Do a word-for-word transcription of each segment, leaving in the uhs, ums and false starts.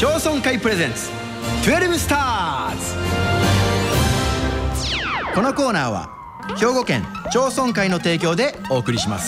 町村会プレゼンツじゅうにスターズ。このコーナーは兵庫県町村会の提供でお送りします。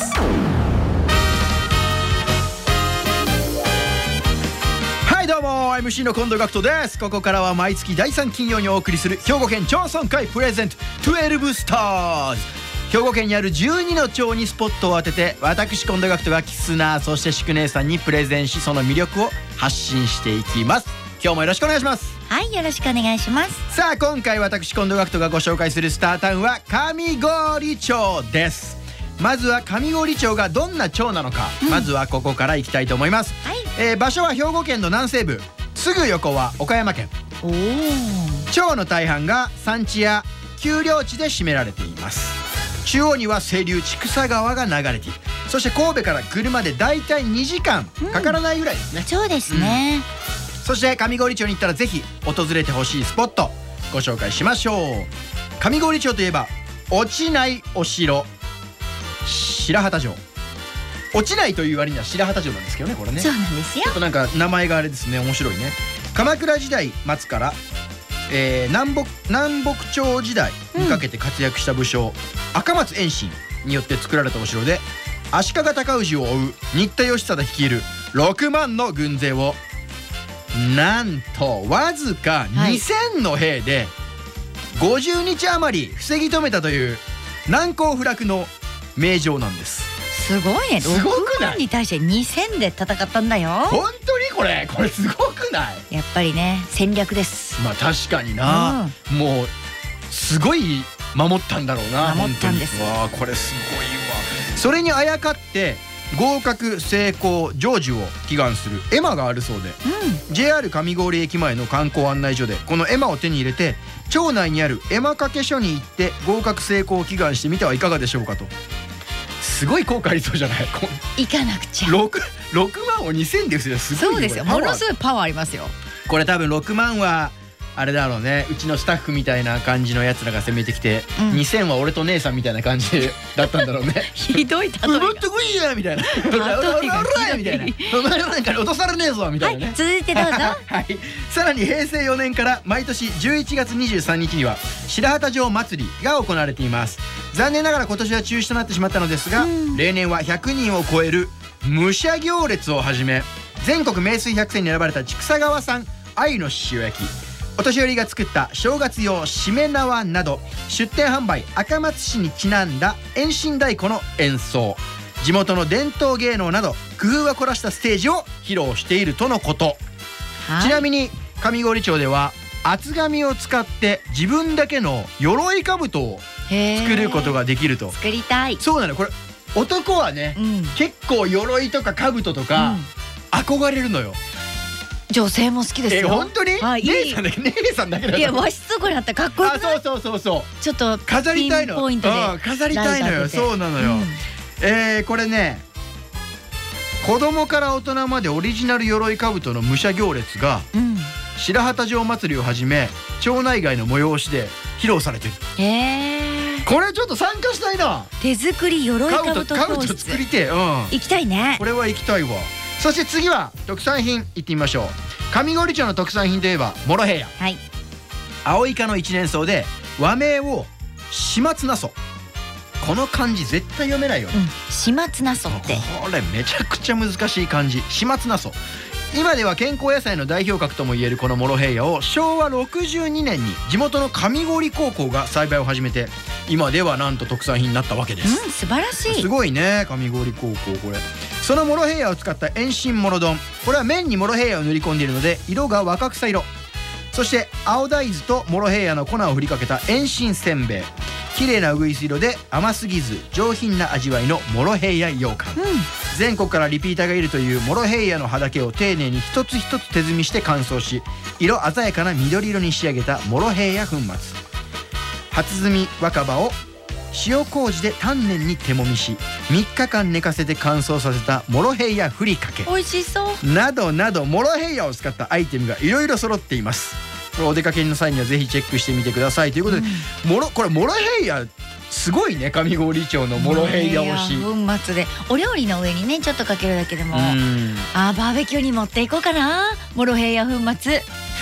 はいどうも エムシー の近藤学人です。ここからは毎月だいさん金曜にお送りする兵庫県町村会プレゼントじゅうにスターズ。兵庫県にあるじゅうにの町にスポットを当てて、私近藤学人がキスナーそして宿姉さんにプレゼンし、その魅力を発信していきます。今日もよろしくお願いします。 はい、よろしくお願いします。 さあ今回私近藤学人がご紹介するスタータウンは上郡町です。まずは上郡町がどんな町なのか、うん、まずはここから行きたいと思います、はい。えー、場所は兵庫県の南西部、すぐ横は岡山県。おー。町の大半が山地や丘陵地で占められています。中央には清流千種川が流れている。そして神戸から車でだいたいにじかんかからないぐらいですね、うん、 そうですね、 うん、そして上郡町に行ったらぜひ訪れてほしいスポットご紹介しましょう。上郡町といえば落ちないお城白旗城。落ちないという割には白旗城なんですけどね、これね。 そうなんですよ。 ちょっとなんか名前があれですね、面白いね。鎌倉時代末から、えー、南北南北朝時代にかけて活躍した武将、うん、赤松遠心によって作られたお城で、足利尊氏を追う新田義貞率いるろくまんの軍勢をなんとわずかにせんの兵でごじゅうにち余り防ぎ止めたという難攻不落の名城なんです。 すごいね。 すごくない？ ろくまんに対してにせんで戦ったんだよ。 本当にこれこれすごくない？ やっぱりね、戦略です。 まあ確かにな、うん、もうすごい守ったんだろうな。 守ったんです。 わあこれすごいわ。それにあやかって合格成功成就を祈願する絵馬があるそうで、うん、ジェイアール 上郡駅前の観光案内所でこの絵馬を手に入れて、町内にある絵馬掛け所に行って合格成功を祈願してみてはいかがでしょうかと。すごい効果ありそうじゃない？ 行かなくちゃ。 6, ろくまんをにせんですよ。すごい。 そうですよ、ものすごいパワーありますよ。 これ多分ろくまんはあれだろうね、うちのスタッフみたいな感じのやつらが攻めてきて、うん、にせんは俺と姉さんみたいな感じだったんだろうね。 ひどい例えが。 もっと来いやみたいな。おらおらおらみたいな。お前なんか落とされねえぞみたいなね。 はい、続いてどうぞ。 はい。さらにへいせいよねんから毎年じゅういちがつにじゅうさんにちには白旗城祭りが行われています。残念ながら今年は中止となってしまったのですが、うん、例年はひゃくにんを超える武者行列をはじめ、全国名水百選に選ばれた千種川産鮎の塩焼き、お年寄りが作った正月用しめ縄など、出店販売赤松市にちなんだ遠心太鼓の演奏、地元の伝統芸能など工夫は凝らしたステージを披露しているとのこと、はい、ちなみに上郡町では厚紙を使って自分だけの鎧兜を作ることができると。 作りたい。 そうなの。これ男はね、うん、結構鎧とか兜とか、うん、憧れるのよ。 女性も好きですよ。 え、本当に？はい、姉さんだけ、姉さんだけだ。 いや、和室とかになったらかっこよくない？ あ、そうそうそうそう。 ちょっと飾りたいの。 ピンポイントで、 うん、飾りたいのよ。そうなのよ。うん、えー、これね、子供から大人までオリジナル鎧兜の武者行列が、うん、白旗城祭りをはじめ町内外の催しで披露されてる。へー。これちょっと参加したいな。 手作り鎧兜教室作りて、うん、 行きたいね。 これは行きたいわ。そして次は特産品行ってみましょう。上郡町の特産品といえばモロヘイヤ、はい、青イカの一年草で和名を始末ナソ。この漢字絶対読めないよね、うん、始末ナソって。 これめちゃくちゃ難しい漢字、始末ナソ。今では健康野菜の代表格ともいえるこのモロヘイヤをしょうわろくじゅうにねんに地元の上郡高校が栽培を始めて、今ではなんと特産品になったわけです。 うん、素晴らしい。 すごいね、上郡高校。これそのモロヘイヤを使った遠心モロ丼、これは麺にモロヘイヤを塗り込んでいるので色が若草色。そして青大豆とモロヘイヤの粉を振りかけた遠心せんべい、綺麗なうぐいす色で甘すぎず上品な味わいのモロヘイヤ羊羹、うん、全国からリピーターがいるというモロヘイヤの葉だけを丁寧に一つ一つ手摘みして乾燥し、色鮮やかな緑色に仕上げたモロヘイヤ粉末、初摘み若葉を塩麹で丹念に手もみしみっかかん寝かせて乾燥させたモロヘイヤふりかけ、 美味しそうなどなどモロヘイヤを使ったアイテムがいろいろ揃っています。これお出かけの際にはぜひチェックしてみてくださいということで、うん、モロこれモロヘイヤすごいね、上郡町のモロヘイヤ推し。 粉末でお料理の上にねちょっとかけるだけでも、 うんあーバーベキューに持っていこうかな、モロヘイヤ粉末。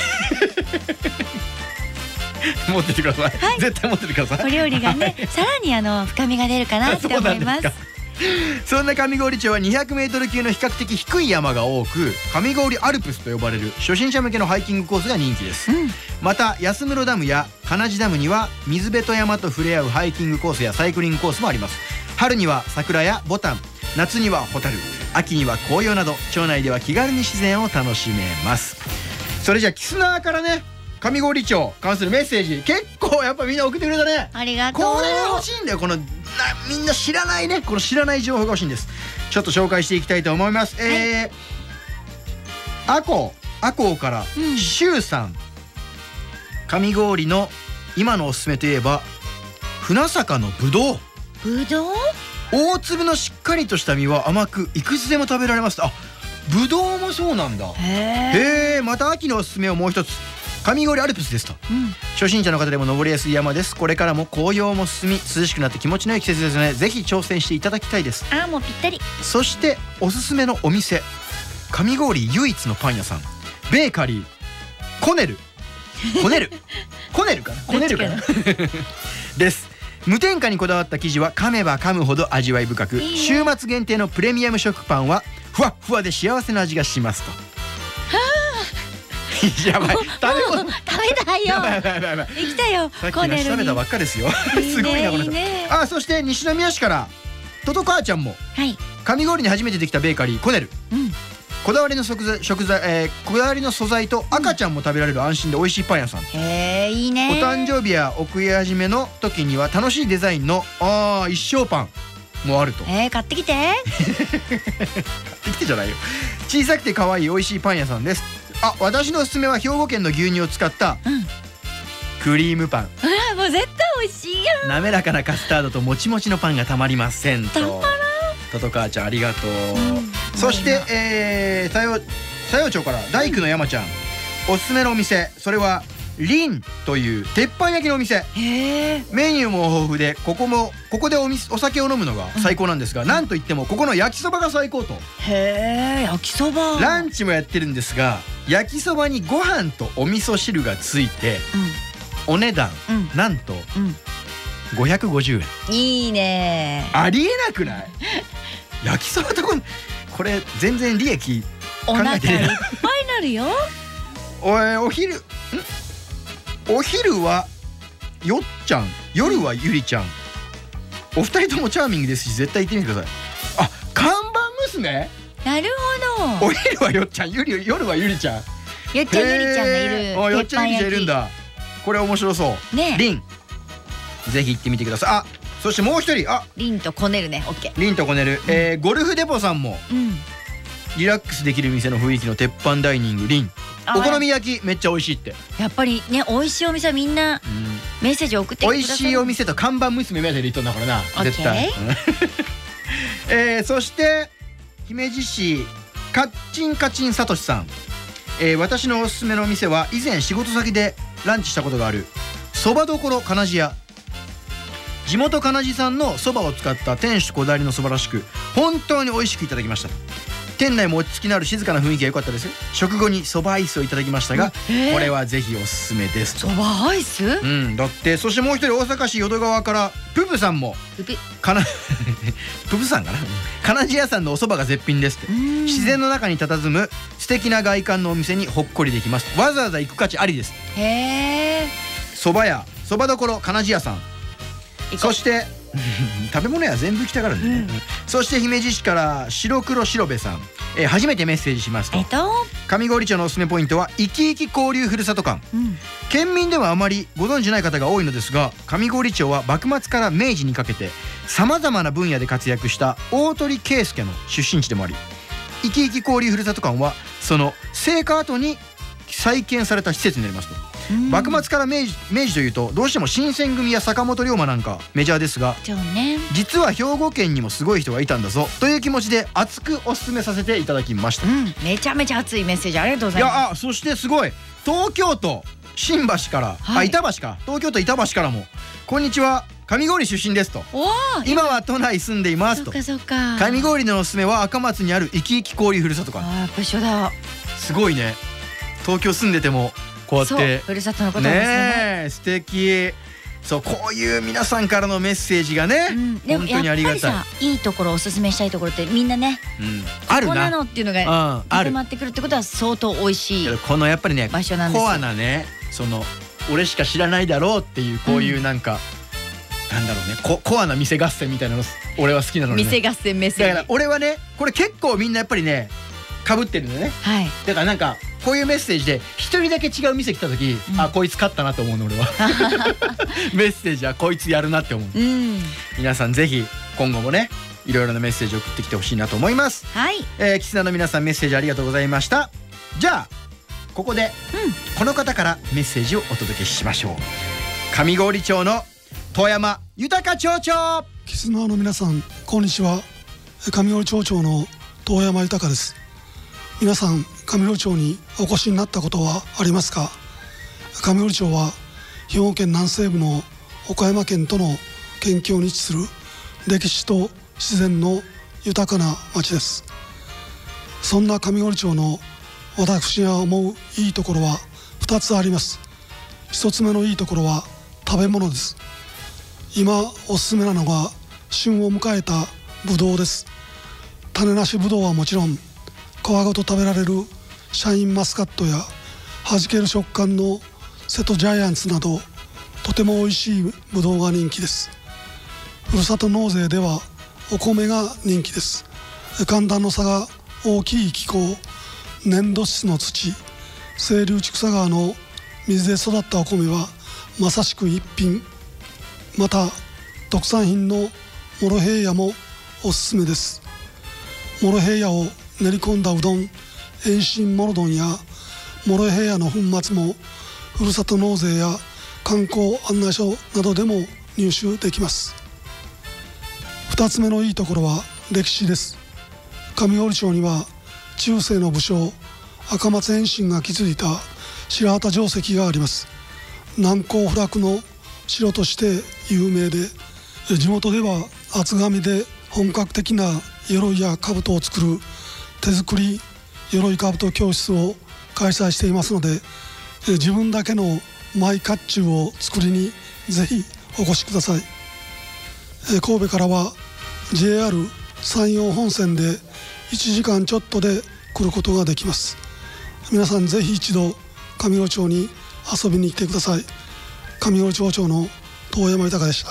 持っててください、 はい、 絶対持っててください。 お料理がねさらにあの深みが出るかなって思います。 そんな上郡町はにひゃくメートル級の比較的低い山が多く、上郡アルプスと呼ばれる初心者向けのハイキングコースが人気です、うん、また安室ダムや金地ダムには水辺と山と触れ合うハイキングコースやサイクリングコースもあります。春には桜やボタン、夏にはホタル、秋には紅葉など町内では気軽に自然を楽しめます。それじゃあキスナーからね、上郡町関するメッセージ結構やっぱみんな送ってくれたね。 ありがとう。 これが欲しいんだよ、このなみんな知らないね、この知らない情報が欲しいんです。ちょっと紹介していきたいと思います。はい、えー、アコアコからシュウさん、上郡の今のおすすめといえば船坂のぶどう。 ぶどう？ 大粒のしっかりとした実は甘くいくつでも食べられます。あ、ぶどうもそうなんだ。へえ。また秋のおすすめをもう一つ、上郡アルプスですと、うん、初心者の方でも登りやすい山です。これからも紅葉も進み涼しくなって気持ちのいい季節ですね。ぜひ挑戦していただきたいです。 あーもうぴったり。 そしておすすめのお店、上郡唯一のパン屋さんベーカリーコネルコネルコネルかなコネルかなです。無添加にこだわった生地は噛めば噛むほど味わい深く、いい週末限定のプレミアム食パンはふわっふわで幸せな味がしますと。やばい、食べ物食べたいよ。 やばいやばいやばいやばい、 行きたよ。 さっき梨食べたばっかですよ。すごいなこの人。あ、そして西宮市からトト母ちゃんも、はい、上郡に初めてできたベーカリーコネル、うん、こだわりの食材、食材、えー、こだわりの素材と赤ちゃんも食べられる安心で美味しいパン屋さん。 へえ、いいね。 お誕生日やお食い始めの時には楽しいデザインのあー一生パンもあると。 えー、買ってきて買ってきてじゃないよ。小さくて可愛い美味しいパン屋さんです。あ、私のおすすめは兵庫県の牛乳を使ったクリームパン。 あ、もう絶対美味しいやん。 滑らかなカスタードともちもちのパンがたまりませんと。 たまらん。 トト母ちゃんありがとう、うん、そしてえー、佐用佐用町から大工の山ちゃん、おすすめのお店、それはリンという鉄板焼きのお店。へー。メニューも豊富で、ここもここで お, お酒を飲むのが最高なんですが、うん、なんといってもここの焼きそばが最高と。 へー、焼きそば。 ランチもやってるんですが、焼きそばにご飯とお味噌汁がついて、うん、お値段、うん、なんと、うん、ごひゃくごじゅうえん。 いいね。 ありえなくない？焼きそばとここれ全然利益考えてない。 お腹いっぱいになるよ。 おい、お昼んお昼はよっちゃん、夜はゆりちゃん、お二人ともチャーミングですし絶対行ってみてください。あ、看板娘。 なるほど。 お昼はよっちゃん、ゆり夜はゆりちゃん。 よっちゃんゆりちゃんがいる。 あ、よっちゃんゆりちゃんいるんだ。これ面白そうね。リン、ぜひ行ってみてください。あ、そしてもう一人、あ、 リンとコネルね。オッケー。 リンとコネル、うん、えー、ゴルフデポさんも、うん、リラックスできる店の雰囲気の鉄板ダイニングリン。お好み焼きめっちゃ美味しいって。やっぱりね、美味しいお店はみんなメッセージ送ってください。美味しいお店と看板娘目当てで言っとんだからな、絶対。えー、そして姫路市カッチンカチンさとしさん、えー、私のおすすめのお店は以前仕事先でランチしたことがあるそばどころ金地屋。地元金地産のそばを使った店主こだわりのそばらしく、本当に美味しくいただきました。店内も落ち着きのある静かな雰囲気が良かったです。食後にそばアイスをいただきましたが、えー、これはぜひおすすめですと。 そばアイス？ うん、だって。そしてもう一人、大阪市淀川からププさんも、ププかなププさんかな、金地屋さんのおそばが絶品ですって。自然の中に佇む素敵な外観のお店にほっこりできます。わざわざ行く価値ありです。へえ。そば屋そばどころ金地屋さん。そして食べ物屋全部行きたがるんでね、うん、そして姫路市から白黒白部さん、えー、初めてメッセージしますと、えっと、上郡町のおすすめポイントは生き生き交流ふるさと館、うん、県民ではあまりご存じない方が多いのですが、上郡町は幕末から明治にかけてさまざまな分野で活躍した大鳥圭介の出身地でもあり、生き生き交流ふるさと館はその成果後に再建された施設になりますと。幕末から明治、明治というとどうしても新選組や坂本龍馬なんかメジャーですが、ね、実は兵庫県にもすごい人がいたんだぞという気持ちで熱くおすすめさせていただきました、うん、 めちゃめちゃ熱いメッセージありがとうございます。 いや、あ、そしてすごい東京都新橋から、はい、あ、板橋か、東京都板橋からもこんにちは、 上郡出身ですと。 おー、 今は都内住んでいますと。 そっかそっか。 上郡のおすすめは赤松にある生き生き氷ふるさと館。 あー、やっぱ一緒だ。 すごいね。東京住んでてもこうやっそう、 てふるさとのことなんですね。 ねえ、素敵。そう、こういう皆さんからのメッセージがね、 うん、でも本当にありがたい。 やっぱりさ、いいところおすすめしたいところってみんなね、 うん、あるここなな。 のっていうのがうん、ある。 固まってくるってことは相当美味しいこのやっぱりね、 場所なんですよ。 コアなね、その俺しか知らないだろうっていうこういうなんか、うん、なんだろうね、ココアな店合戦みたいなの俺は好きなのね。 店合戦メッセージ。 だから俺はね、これ結構みんなやっぱりね被ってるのね。 はい。 だからなんかこういうメッセージで一人だけ違う店来た時、うん、あ、こいつ勝ったなと思うの俺は。メッセージはこいつやるなって思う。うん、皆さんぜひ今後もね、いろいろなメッセージを送ってきてほしいなと思います。 はい。 えー、キスナの皆さんメッセージありがとうございました。じゃあここで、うん、この方からメッセージをお届けしましょう。上郡町の遠山豊町長。 キスナーの皆さん、こんにちは。上郡町長の遠山豊です。皆さん、上郡町にお越しになったことはありますか？上郡町は兵庫県南西部の岡山県との県境に位置する歴史と自然の豊かな町です。そんな上郡町の私が思ういいところはふたつあります。ひとつめのいいところは食べ物です。今おすすめなのが旬を迎えたぶどうです。種なしぶどうはもちろん、皮ごと食べられるシャインマスカットやはじける食感の瀬戸ジャイアンツなど、とても美味しいぶどうが人気です。ふるさと納税ではお米が人気です。寒暖の差が大きい気候、粘土質の土、清流千草川の水で育ったお米はまさしく一品。また特産品のモロヘイヤもおすすめです。モロヘイヤを練り込んだうどん、遠心モロ丼やモロヘイヤの粉末もふるさと納税や観光案内所などでも入手できます。ふたつめのいいところは歴史です。上郡町には中世の武将赤松遠心が築いた白旗城跡があります。難攻不落の城として有名で、地元では厚紙で本格的な鎧や兜を作る手作り鎧兜教室を開催していますので、自分だけのマイ甲冑を作りにぜひお越しください。神戸からは ジェイアール 山陽本線でいちじかんちょっとで来ることができます。皆さんぜひ一度上郡町に遊びに来てください。上郡町長の遠山豊でした。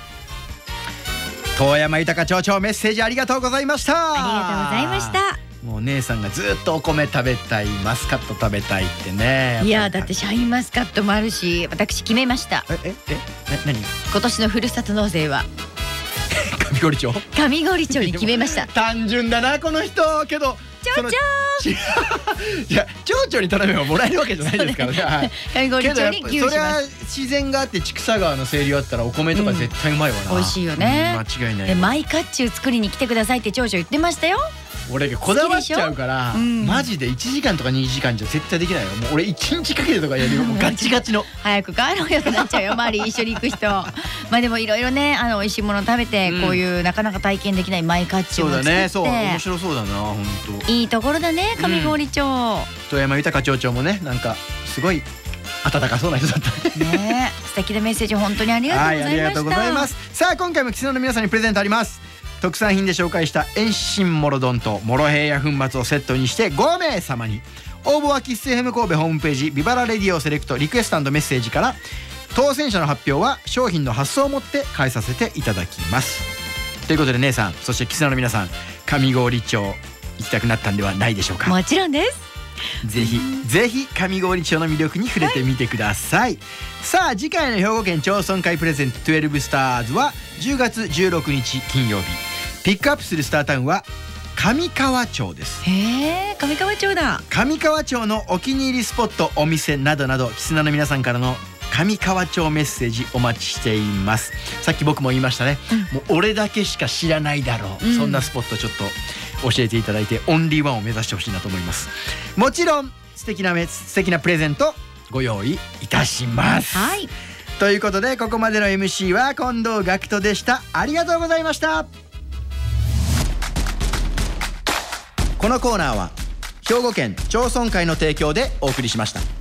遠山豊町長、メッセージありがとうございました。 ありがとうございました。 もう姉さんがずっとお米食べたい、マスカット食べたいってね。 いやだってシャインマスカットもあるし、私決めました。 えええな何？ 今年のふるさと納税は上郡町。 上郡町に決めました。 単純だなこの人。けど町長いや町長に頼めばもらえるわけじゃないですからね。 上郡町に牛します。 それは自然があって千草川の清流あったらお米とか絶対うまいわな。 美味しいよね。 間違いない。 でマイ甲冑作りに来てくださいって町長言ってましたよ。 俺こだわっちゃうから、うん、マジでいちじかんとかにじかんじゃ絶対できないよ。もう俺いちにちかけてとかやるよ。もうガチガチの早く帰ろうよってなっちゃうよ。周り一緒に行く人。まあでもいろいろね、あの美味しいもの食べて、うん、こういうなかなか体験できないマイ甲冑を作って。そうだね、そう面白そうだな本当。 いいところだね上郡町。 遠山豊町長もね、なんかすごい温かそうな人だったね。素敵なメッセージ本当にありがとうございました。 はい、ありがとうございます。さあ今回もキスナの皆さんにプレゼントあります。特産品で紹介した遠心モロ丼とモロヘイヤ粉末をセットにしてごめい様に。応募はキッス エフエム 神戸ホームページビバラレディオセレクトリクエスト&メッセージから。当選者の発表は商品の発送をもって返させていただきます。ということで姉さん、そしてキスナの皆さん、上郡町行きたくなったんではないでしょうか。 もちろんです。 ぜひぜひ上郡町の魅力に触れてみてください、はい、さあ次回の兵庫県町村会プレゼントじゅうにスターズはじゅうがつじゅうろくにち金曜日。ピックアップするスタータウンは上川町です。 へえ、上川町だ。 上川町のお気に入りスポット、お店などなど、キスナの皆さんからの上川町メッセージお待ちしています。さっき僕も言いましたね、うん、もう俺だけしか知らないだろう、うん、そんなスポットちょっと教えていただいて、オンリーワンを目指してほしいなと思います。もちろん素敵な素敵なプレゼントご用意いたします。 はい、 ということでここまでの エムシー は近藤学人でした。ありがとうございました。このコーナーは兵庫県町村会の提供でお送りしました。